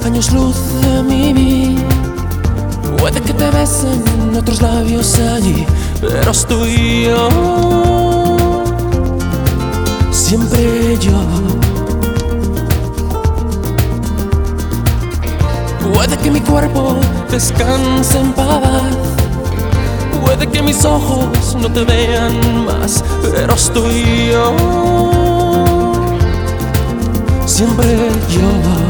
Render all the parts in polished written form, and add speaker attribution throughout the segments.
Speaker 1: años luz de mi vida. Puede que te besen otros labios allí, pero estoy yo, siempre yo. Puede que mi cuerpo descanse en paz, puede que mis ojos no te vean más, pero estoy yo, siempre yo.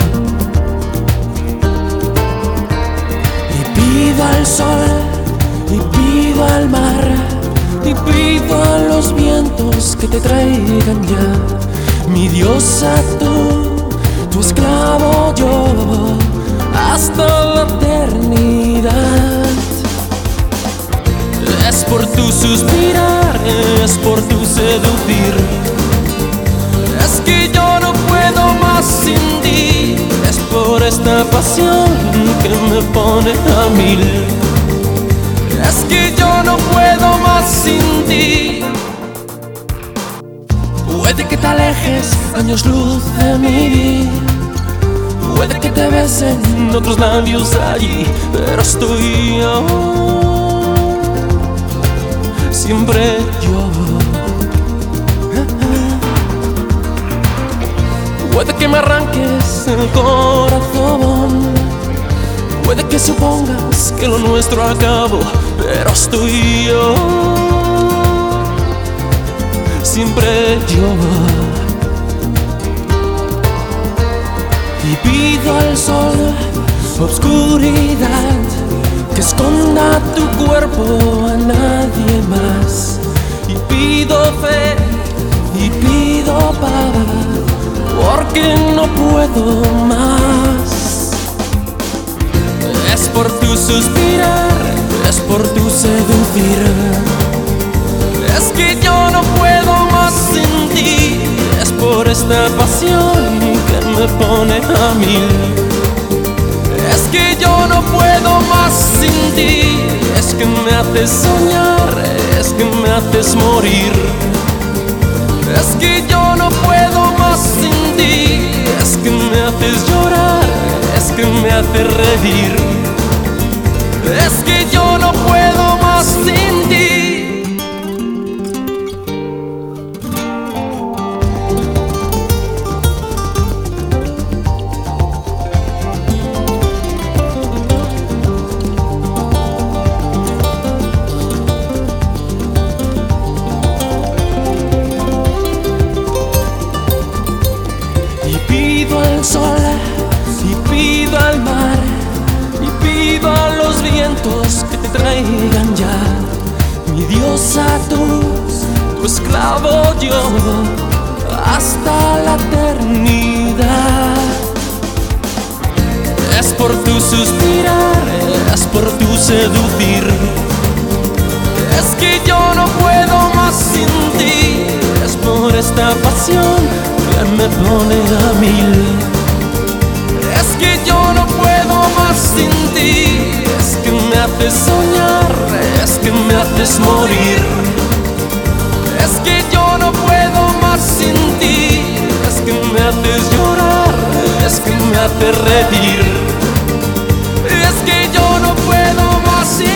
Speaker 1: Y pido al sol, y pido al mar, y pido a los vientos que te traigan ya. Mi diosa tú, tu esclavo yo, hasta la eternidad. Es por tu suspirar, es por tu seducir. Es que yo no puedo más sin ti. Es por esta pasión que me pone a mil. Es que yo no puedo más sin ti. Puede que te alejes años luz de mi vida, puede que te besen otros labios allí, pero estoy yo, siempre yo. Puede que me arranques el corazón, puede que supongas que lo nuestro acabó, pero estoy yo, siempre yo. Y pido al sol obscuridad, que esconda tu cuerpo a nadie más. Y pido fe y pido paz, porque no puedo más. Es por tu suspirar, es por tu seducir. Es que yo no puedo más sin ti. Es por esta pasión que me pone a mil. Es que yo no puedo más sin ti. Es que me haces soñar, es que me haces morir. Es que yo no puedo más sin ti. Es que me haces llorar, es que me haces reír. Es que yo no puedo más sin ti. Pido al sol y pido al mar y pido a los vientos que te traigan ya. Mi diosa tú, tu esclavo yo, hasta la eternidad. Es por tu suspirar, es por tu seducir. Es que yo no puedo más sin ti. Es por esta pasión que me pone a mil. Es que yo no puedo más sin ti. Es que me haces soñar, es que me haces morir. Es que yo no puedo más sin ti. Es que me haces llorar, es que me haces reír. Es que yo no puedo más sin ti.